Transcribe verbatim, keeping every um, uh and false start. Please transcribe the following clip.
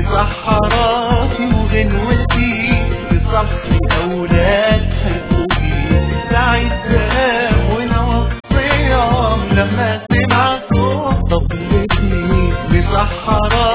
بصحراتي وغنوتي بصحي أولاد حقوقي سعيد باب ونوى الصيام لما سمع صوت طبلتي بصحراتي